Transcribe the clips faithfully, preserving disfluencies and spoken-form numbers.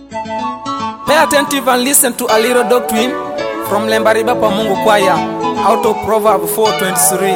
Pay attentive and listen to a little doctrine from Lembariba Pamungu Choir out of Proverbs four twenty-three.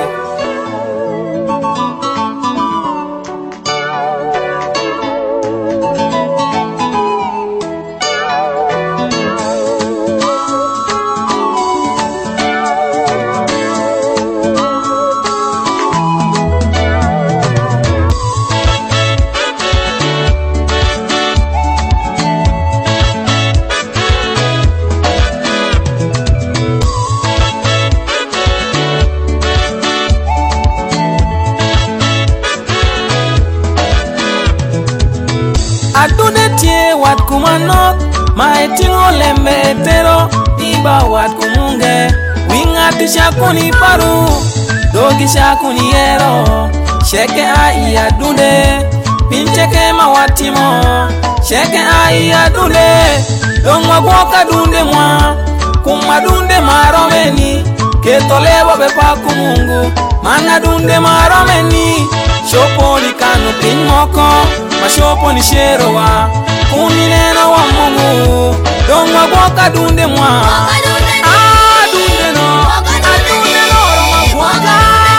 Adude tie wat kumanot maetingo lembe tero iba wat kumunge winga tisha kuni paru dogi shakuni yero sheke ai adude pincheke mawatimo sheke ai adude dongwa boka dunde mwa kumadunde maromeni ketolebo bepa kumungu mana dunde maromeni shopo ni kanu pinmoko mashopo ni sherowa kuminena wa Mungu dongwa boka dunde mwa ah dunde no adunde no roma boka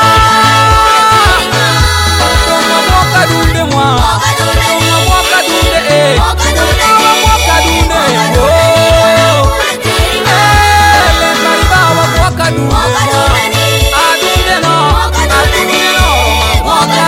dongwa boka dunde mwa dongwa boka dunde eh dongwa boka dunde oh eh le mariba wa boka dunde adunde no adunde no roma boka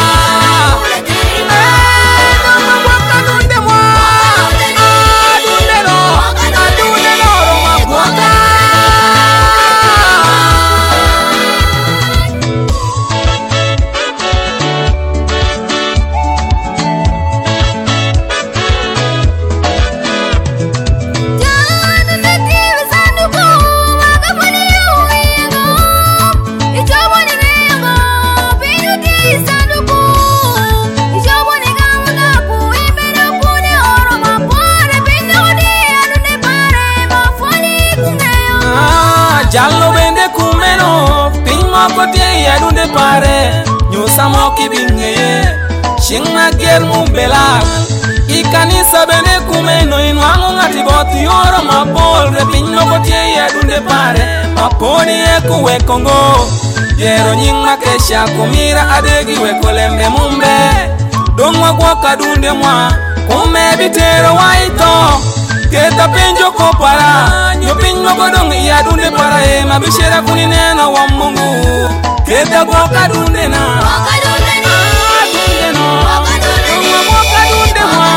Jallo bende kumeno pimo kote ya dunde pare nyusa moki bingeye shingna ger mumbela ikanisa bende kumeno inwangu ngati boti yoro mabol re pimo kote ya dunde pare maponi eku wekongo yero nyingma kesha kumira adegi wekolembe mumbe dongwa kwa dunde mwa kume bitero waito keta penjo kopara nyo pinyo godong iya dunde para e mabishera kuni nena wa Mungu keta boka dunde na boka dunde na dunde no boka dunde mwa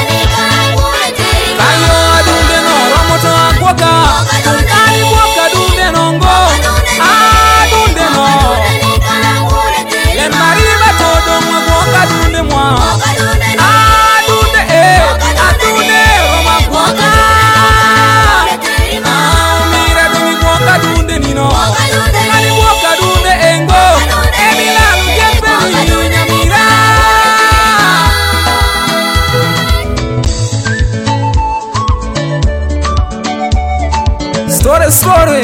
kayo dunde no romoto akwoka kani boka dunde no ngo ah dunde no le mariba todo mwa boka dunde mwa ah dunde eh adunde roma boka mira dunde boka dunde nino kani boka dunde engo emila lujembe nyamira story story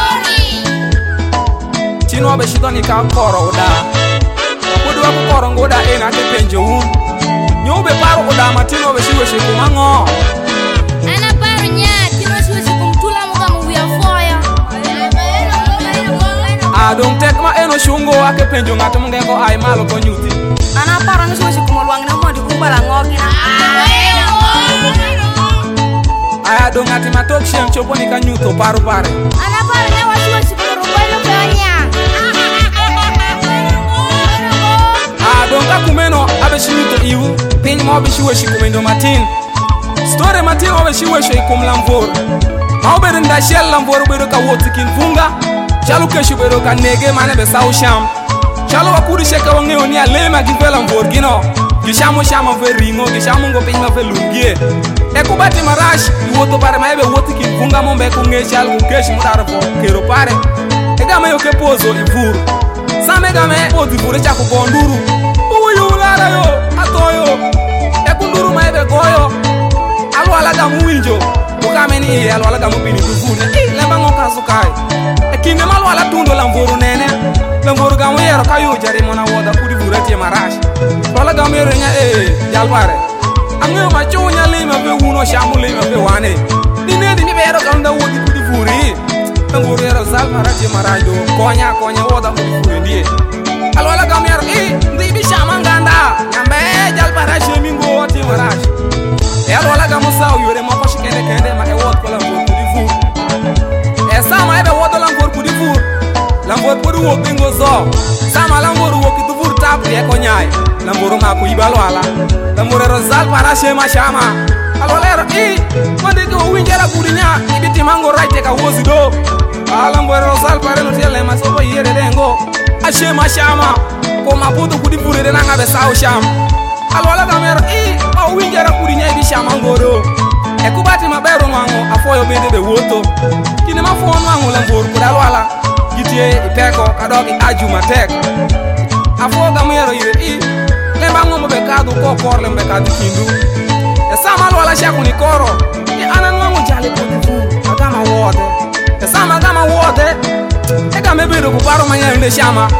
tino be shitoni ka koro oda kudu wa koro ngoda ena ke penjo un nyobe paro oda matino be shiwe shiku mango ana paro nya tino shiwe shiku mtula muga mu ya foya adong tek ma eno shungo ake penjo ngato mungeko ai malo ko nyuti ana paro ni shiwe shiku molwang na mondi kumbala ngogi na aya dong ati matok shem chopo ni kanyuto paru pare ana paro nya washiwe shiku rubelo kanya adonga kumeno abe shinuto iwu piny ma obe shiwe shikumendo matin story matin obe shiwe shikum lamvor ma obe nda shell lamvor obe ka woti kin funga chalu ke shibe ka nege mane be saw sham chalu akuri sheka wangeo ni alema givela lamvor gino gishamo shama ve ringo gishamo ngo piny ma ve lungie e kubati marash woto pare ma ebe woti kin funga mombe ku nge chal ku kesh mudaro fo kero pare e gama yo ke pozo ivur same game podi vure cha ku bonduru uyulala yo atoyo e kunduru ma ebe goyo alwala ga muwinjo ukameni e alwala ga mupini tufune e lemba ngoka sukai e kinde malwala tundo lamvuru nene lamvuru ga mu yero kayo jari mona woda kudi vure tie marash wala ga mero nya e jalpare Ange ma chunya lima be uno shamu lima be wane. Dine di mi bero kanda wodi kudi furi. Nguru era zal marati marado konya konya woda kudi furi ndie. Alwala gamer e ndi bi shama nganda. Nyambe jal parashe mingo woti marash. E alwala gamusa uyore mo ko shikende kende ma e wod ko la kudi furi. E sama ebe wodo la kudi furi. Lambor podu wo bingo zo. Sama lambor wo kitu furi tap ye konyai. Lambor ma ku ibalo ala. Lambor era zal parashe ma shama. Alolero i mande ko winjera budinya ibiti mango right ka wozi do ala mboro sal pare no tele ma so yere dengo ashe ma shama ko mabudu kudi pure de nanga be saw sham alola kamero i o winjera budinya ibi shama ngoro e kubati mabero nwango afoyo bende be woto kine ma fo nwango la mboro ko dalwala gitie iteko kadoki aju matek afo gamero ire i lemba ngomo be kadu ko korle be kadu kindu Esama lo ala shaku ni koro e ana nwangu jale ko difu agama wote esama agama wote e ka mebedo ko paro manya nde shama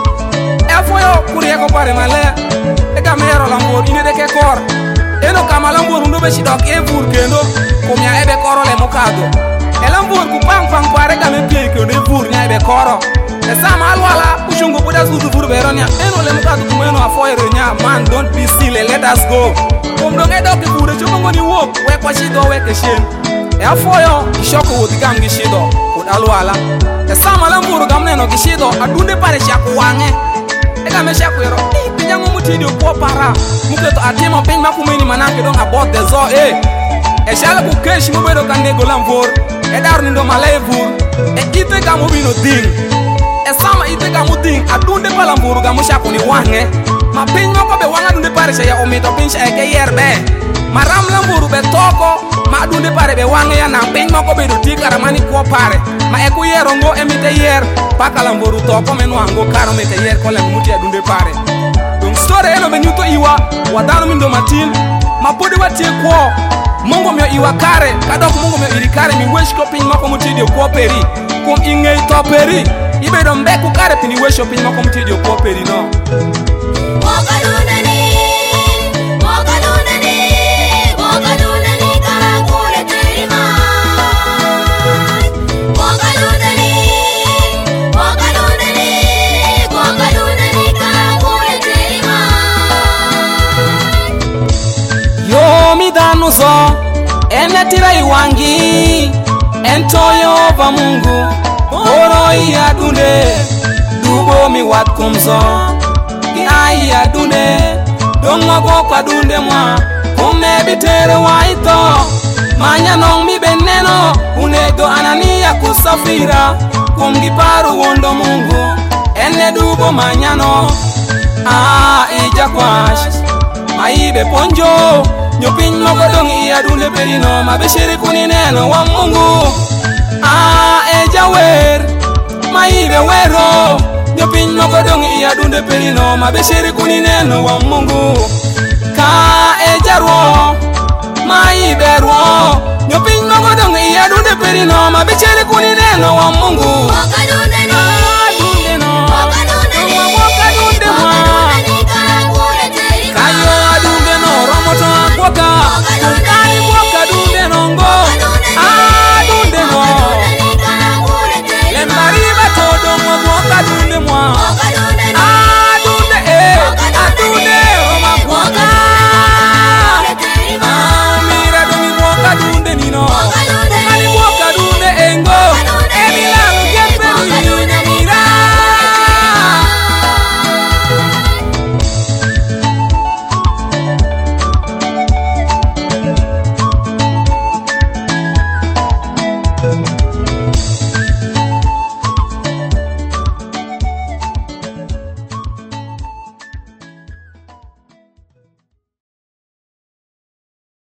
e foyo kuri ko pare male e ka mero lambo ine de ke kor eno kama lambo ndo be shidok e fur kendo ko mya ebe koro le mokado e lambo ku pang pang pare ka me pie ko de fur nya ebe koro esama alwala ushungo boda zuzu fur beronya eno le mokado ko eno afoyo nya man don't be silly let us go Kom dong edo ke pure chumo ngoni wok we kwa shido we ke shen e afoyo ishoko wodi gam gi shido ko dalwala e sama la mburu gam neno gi shido adunde pare shaku wange e ga me shaku yero e pinyango mutidi ko para muketo atimo pin makumeni manake dong about the zo e e shala ku kesh mo bedo kan nego lamvor e dar ni ndo malevur e ite ga mo bino ding e sama ite ga mo ding adunde pala mburu gam shaku ni wange ma pin moko be wanga dunde pare ya omito pin sha ke yerbe maram lamburu be toko ma dunde pare be wanga ya na pin moko be do tikara mani ko pare ma e ku yero ngo emite yer paka lamburu toko men wango karo mete yer ko le muti dunde pare donc story eno be nyuto iwa wadano mindo matin ma podi watie ko mongo myo iwa kare kadok mongo myo iri kare mi wesh ko pin moko muti de ko peri kum ingei to peri ibe do mbeku kare pin wesh ko pin moko muti de ko peri no Mogadunani, Mogadunani, Mogadunani, Karagule Terima. Mogadunani, Mogadunani, Mogadunani, Karagule Terima. Yo mi danu zo, ene tira iwangi, entoyo va Mungu, oro iya dunde, dubo mi wat kumzo. Ai adune dongo go kwa dunde mwa kome bitere waito manya nong mi beneno unedo anania kusafira kumgi paru wondo Mungu ene dubo manyano ah eja kwash maibe ponjo nyopin mogo dongi adune perino mabeshiri kunineno wa Mungu ah eja wer maibe wero Nyopin moko dongi iya dunde perino mabeshiri kunineno wa Mungu ka ejarwo maiberwo Nyopin moko dongi iya dunde perino mabeshiri kunineno wa Mungu Mogadunani